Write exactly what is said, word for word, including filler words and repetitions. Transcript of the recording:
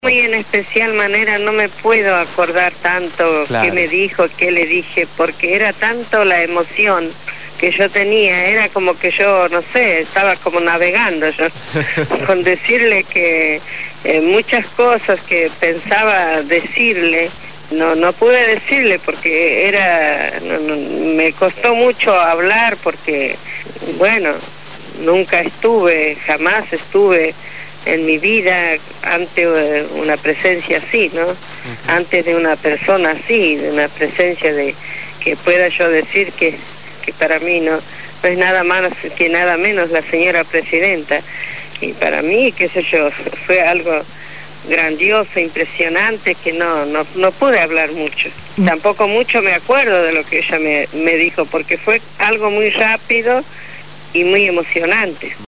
Muy en especial manera no me puedo acordar tanto Claro. qué me dijo, qué le dije, porque era tanto la emoción que yo tenía, era como que yo, no sé, estaba como navegando yo, con decirle que eh, muchas cosas que pensaba decirle, no no pude decirle porque era, no, no, me costó mucho hablar porque, bueno, nunca estuve, jamás estuve en mi vida ante una presencia así, ¿no? Uh-huh. Antes de una persona así, de una presencia de que pueda yo decir que, que para mí no, no es nada más que nada menos la señora presidenta. Y para mí, qué sé yo, fue algo grandioso, impresionante, que no, no, no pude hablar mucho. Uh-huh. Tampoco mucho me acuerdo de lo que ella me, me dijo, porque fue algo muy rápido y muy emocionante.